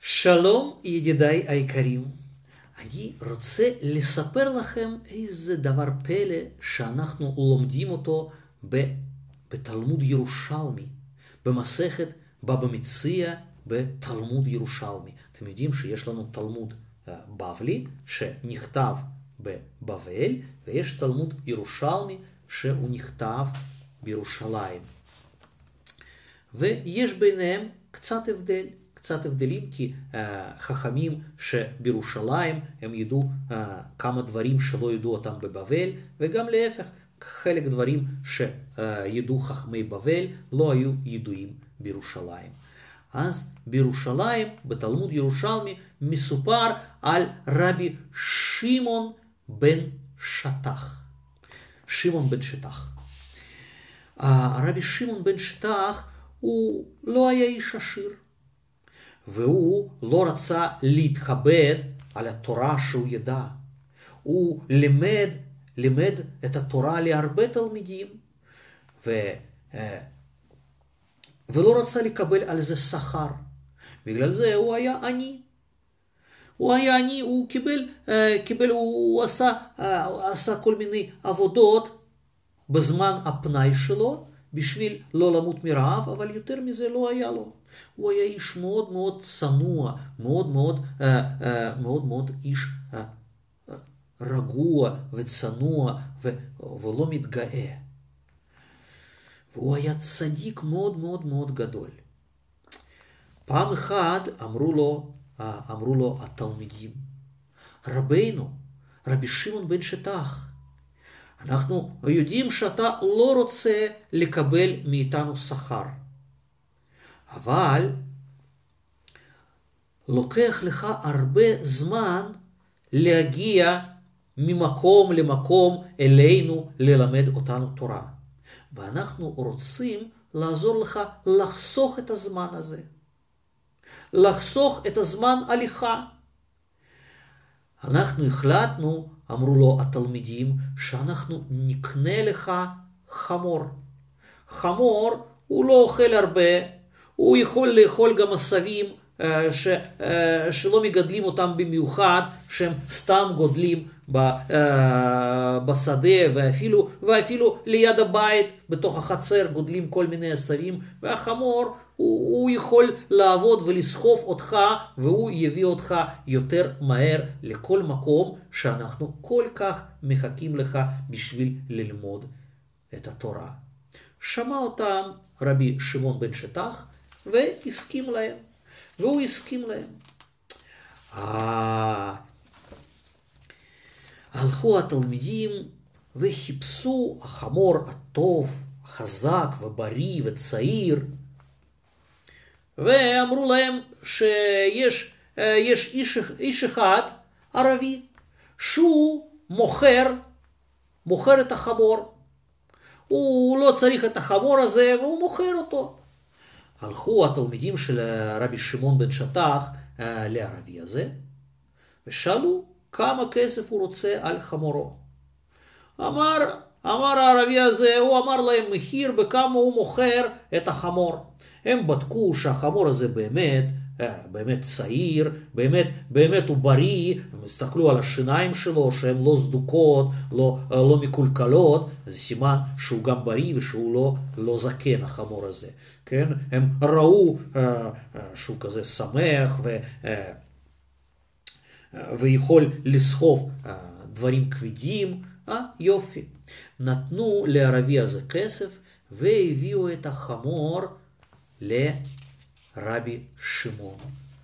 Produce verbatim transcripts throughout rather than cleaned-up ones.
שלום ידידיי היקרים, אני רוצה לספר לכם איזה דבר פלא שאנחנו לומדים אותו בתלמוד ירושלמי, במסכת בבא מציעא בתלמוד ירושלמי. אתם יודעים שיש לנו תלמוד בבלי שנכתב בבבל, ויש תלמוד ירושלמי שהוא נכתב בירושלים. ויש ביניהם קצת הבדל. קצת הבדלים, כי uh, חכמים שבירושלים הם ידעו uh, כמה דברים שלא ידעו אותם בבבל, וגם להפך, חלק דברים שידעו uh, חכמי בבל לא היו ידועים בירושלים. אז בירושלים, בתלמוד ירושלמי, מסופר על רבי שמעון בן שטח. שמעון בן שטח. Uh, רבי שמעון בן שטח הוא לא היה איש עשיר. והוא לא רצה להתכבד על התורה שהוא ידע. הוא לימד, לימד את התורה להרבה תלמידים, ו, ולא רצה לקבל על זה שכר. בגלל זה הוא היה עני. הוא היה עני, הוא קיבל, קיבל הוא עשה, עשה כל מיני עבודות בזמן הפנאי שלו, בשביל לא למות מרעב, אבל יותר מזה לא היה לו. הוא היה איש מאוד מאוד צנוע, מאוד מאוד, מאוד, מאוד איש רגוע וצנוע ו, ולא מתגאה. והוא היה צדיק מאוד מאוד מאוד גדול. פעם אחת אמרו לו, אמרו לו התלמידים, רבינו, רבי שמעון בן שטח, אנחנו יודעים שאתה לא רוצה לקבל מאיתנו שכר. אבל לוקח לך הרבה זמן להגיע ממקום למקום אלינו ללמד אותנו תורה. ואנחנו רוצים לעזור לך לחסוך את הזמן הזה. לחסוך את הזמן הליכה. אנחנו החלטנו, אמרו לו התלמידים, שאנחנו נקנה לך חמור. חמור הוא לא אוכל הרבה, הוא יכול לאכול גם עשבים ש, שלא מגדלים אותם במיוחד, שהם סתם גודלים בשדה, ואפילו, ואפילו ליד הבית, בתוך החצר, גודלים כל מיני עשבים, והחמור הוא, הוא יכול לעבוד ולסחוף אותך, והוא יביא אותך יותר מהר לכל מקום שאנחנו כל כך מחכים לך בשביל ללמוד את התורה. שמע אותם רבי שמעון בן שטח, והסכים להם, והוא הסכים להם. אה, הלכו התלמידים וחיפשו החמור הטוב, החזק ובריא וצעיר, ואמרו להם שיש יש איש, איש אחד ערבי, שהוא מוכר, מוכר את החמור. הוא לא צריך את החמור הזה והוא מוכר אותו. הלכו התלמידים של רבי שמעון בן שטח לערבי הזה, ושאלו כמה כסף הוא רוצה על חמורו. אמר, אמר הערבי הזה, הוא אמר להם מחיר בכמה הוא מוכר את החמור. הם בדקו שהחמור הזה באמת, באמת צעיר, באמת, באמת הוא בריא, הם הסתכלו על השיניים שלו שהן לא סדוקות, לא, לא מקולקלות, זה סימן שהוא גם בריא ושהוא לא, לא זקן החמור הזה. כן? הם ראו uh, uh, שהוא כזה שמח ו, uh, uh, ויכול לסחוב uh, דברים כבדים, אה, יופי. נתנו לערבי הזה כסף והביאו את החמור לרבי שמעון.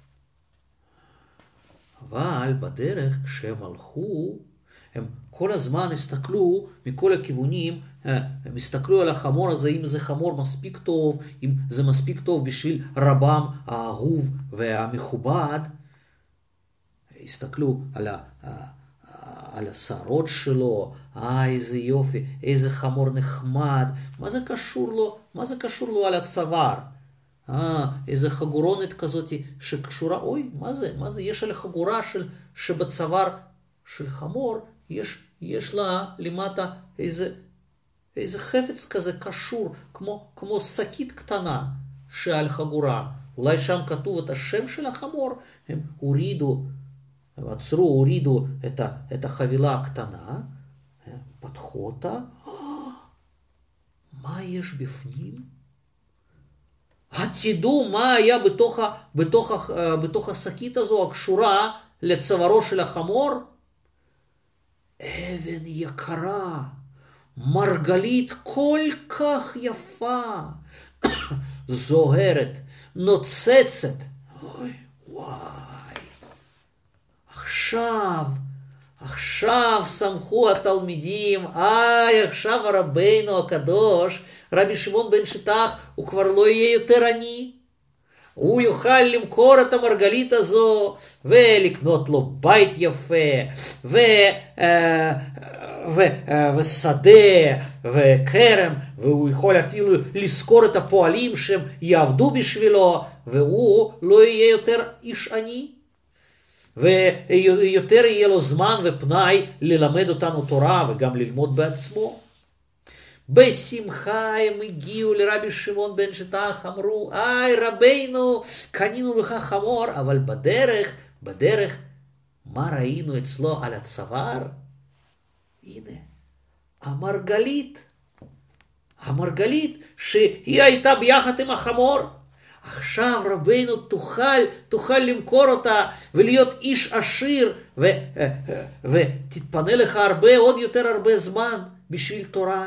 אבל בדרך כשהם הלכו, הם כל הזמן הסתכלו מכל הכיוונים, הם הסתכלו על החמור הזה, אם זה חמור מספיק טוב, אם זה מספיק טוב בשביל רבם האהוב והמכובד. הסתכלו על, ה, על השערות שלו, אה, איזה יופי, איזה חמור נחמד, מה זה קשור לו, מה זה קשור לו על הצוואר? אה, איזה חגורונת כזאת שקשורה, אוי, מה זה, מה זה, יש על החגורה של, שבצוואר של חמור, יש, יש לה למטה איזה, איזה חפץ כזה קשור, כמו, כמו שקית קטנה שעל חגורה. אולי שם כתוב את השם של החמור, הם הורידו, הם עצרו, הורידו את, ה, את החבילה הקטנה, הם פתחו אותה, מה יש בפנים? תדעו מה היה בתוך, בתוך, בתוך השקית הזו הקשורה לצווארו של החמור? אבן יקרה, מרגלית כל כך יפה, זוהרת, נוצצת. אוי, וואי. עכשיו, עכשיו שמחו התלמידים, איי, עכשיו רבינו הקדוש, רבי שמעון בן שטח, הוא כבר לא יהיה יותר עני. הוא יוכל למכור את המרגלית הזו, ולקנות לו בית יפה, ו, ו, ושדה, וכרם, והוא יכול אפילו לזכור את הפועלים שהם יעבדו בשבילו, והוא לא יהיה יותר איש עני. ויותר יהיה לו זמן ופנאי ללמד אותנו תורה וגם ללמוד בעצמו. בשמחה הם הגיעו לרבי שמעון בן שטח, אמרו, איי רבינו, קנינו לך חמור, אבל בדרך, בדרך, מה ראינו אצלו על הצוואר? הנה, המרגלית, המרגלית שהיא הייתה ביחד עם החמור. עכשיו רבינו תוכל, תוכל למכור אותה ולהיות איש עשיר, ו, ותתפנה לך הרבה, עוד יותר הרבה זמן בשביל תורה.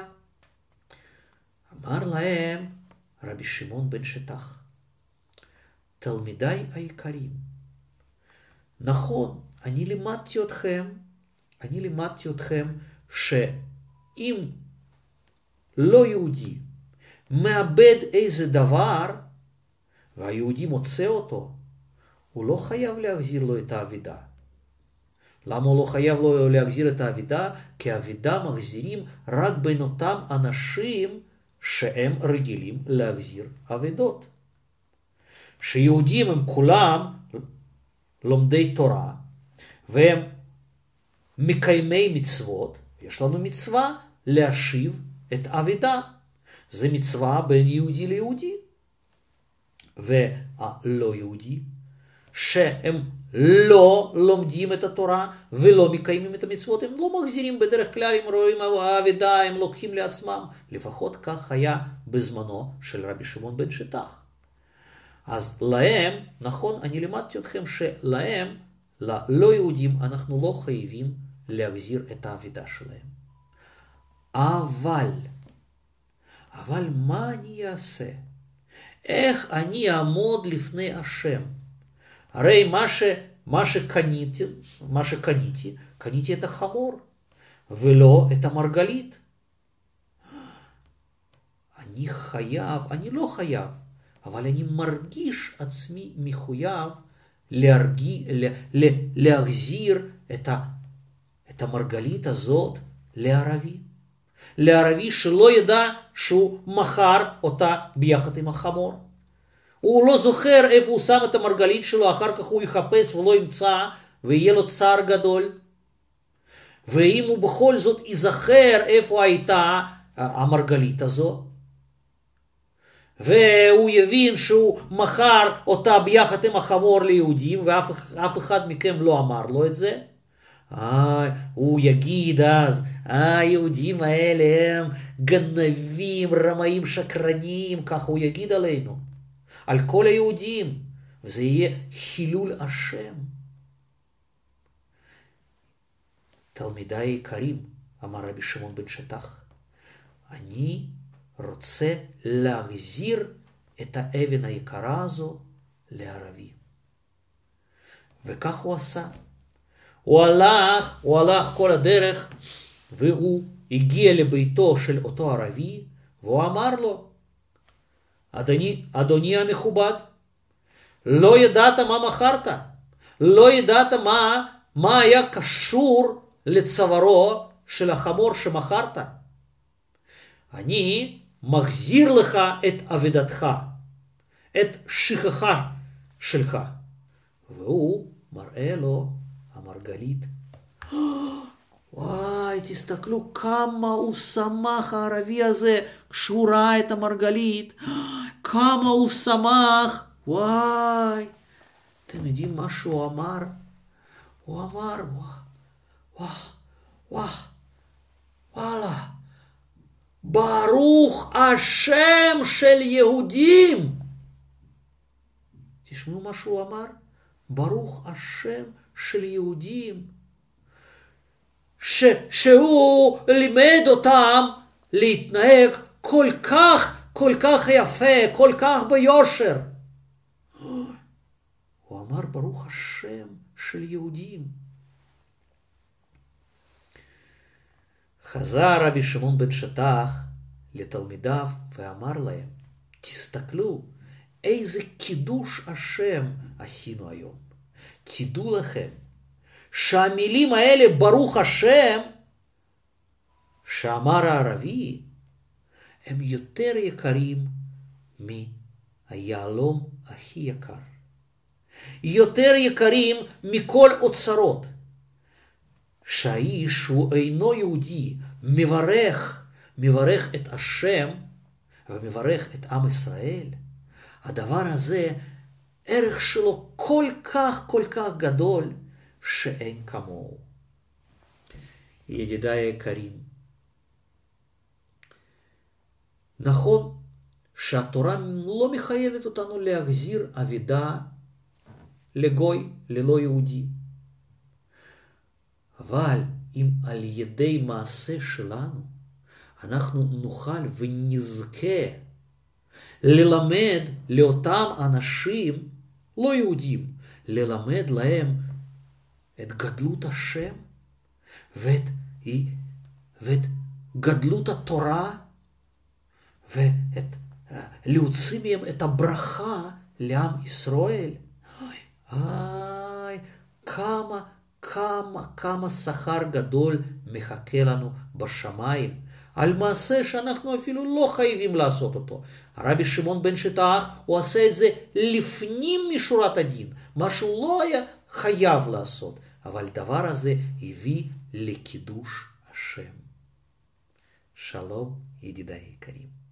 אמר להם רבי שמעון בן שטח, תלמידיי היקרים, נכון, אני לימדתי אתכם, אני לימדתי אתכם שאם לא יהודי מאבד איזה דבר, והיהודי מוצא אותו, הוא לא חייב להחזיר לו את האבידה. למה הוא לא חייב לו להחזיר את האבידה? כי האבידה מחזירים רק בין אותם אנשים שהם רגילים להחזיר אבידות. שיהודים הם כולם לומדי תורה, והם מקיימי מצוות, יש לנו מצווה להשיב את האבידה. זה מצווה בין יהודי ליהודי. והלא יהודי, שהם לא לומדים את התורה ולא מקיימים את המצוות, הם לא מחזירים בדרך כלל, הם רואים האבידה, הם לוקחים לעצמם. לפחות כך היה בזמנו של רבי שמעון בן שטח. אז להם, נכון, אני לימדתי אתכם שלהם, ללא יהודים, אנחנו לא חייבים להחזיר את האבידה שלהם. אבל, אבל מה אני אעשה? איך אני אעמוד לפני השם? הרי מה, ש, מה, שקניתי, מה שקניתי, קניתי את החמור, ולא את המרגלית. אני חייב, אני לא חייב, אבל אני מרגיש עצמי מחויב להרגיע, לה, להחזיר את, ה, את המרגלית הזאת לערבי. לערבי שלא ידע שהוא מכר אותה ביחד עם החמור. הוא לא זוכר איפה הוא שם את המרגלית שלו, אחר כך הוא יחפש ולא ימצא, ויהיה לו צער גדול. ואם הוא בכל זאת יזכר איפה הייתה המרגלית הזו, והוא יבין שהוא מכר אותה ביחד עם החמור ליהודים, ואף אף אחד מכם לא אמר לו את זה, אה, הוא יגיד אז, היהודים האלה הם גנבים, רמאים, שקרנים, ככה הוא יגיד עלינו, על כל היהודים, וזה יהיה חילול השם. תלמידיי יקרים, אמר רבי שמעון בן שטח, אני רוצה להחזיר את האבן היקרה הזו לערבי. וכך הוא עשה. הוא הלך, הוא הלך כל הדרך, והוא הגיע לביתו של אותו ערבי, והוא אמר לו, אדוני, אדוני המכובד, לא ידעת מה מכרת, לא ידעת מה, מה היה קשור לצווארו של החמור שמכרת. אני מחזיר לך את אבדתך, את שכחה שלך. והוא מראה לו המרגלית. וואי, תסתכלו כמה הוא שמח הערבי הזה כשהוא ראה את המרגלית. כמה הוא שמח וואי, אתם יודעים מה שהוא אמר? הוא אמר, וואו, וואו, וואלה, ברוך השם של יהודים. תשמעו מה שהוא אמר? ברוך השם של יהודים. ש, שהוא לימד אותם להתנהג כל כך, כל כך יפה, כל כך ביושר. הוא אמר ברוך השם של יהודים. חזר רבי שמעון בן שטח לתלמידיו ואמר להם, תסתכלו איזה קידוש השם עשינו היום. תדעו לכם שהמילים האלה ברוך השם שאמר הערבי הם יותר יקרים מהיהלום הכי יקר. יותר יקרים מכל אוצרות. שהאיש שהוא אינו יהודי מברך, מברך את השם ומברך את עם ישראל. הדבר הזה, ערך שלו כל כך כל כך גדול שאין כמוהו. ידידיי היקרים, נכון שהתורה לא מחייבת אותנו להחזיר אבידה לגוי, ללא יהודי. אבל אם על ידי מעשה שלנו אנחנו נוכל ונזכה ללמד לאותם אנשים לא יהודים, ללמד להם את גדלות השם ואת, ואת גדלות התורה ואת להוציא מהם את הברכה לעם ישראל. איי, כמה, כמה, כמה שכר גדול מחכה לנו בשמיים, על מעשה שאנחנו אפילו לא חייבים לעשות אותו. הרבי שמעון בן שטח, הוא עשה את זה לפנים משורת הדין, מה שהוא לא היה חייב לעשות, אבל דבר הזה הביא לקידוש השם. שלום ידידיי יקרים.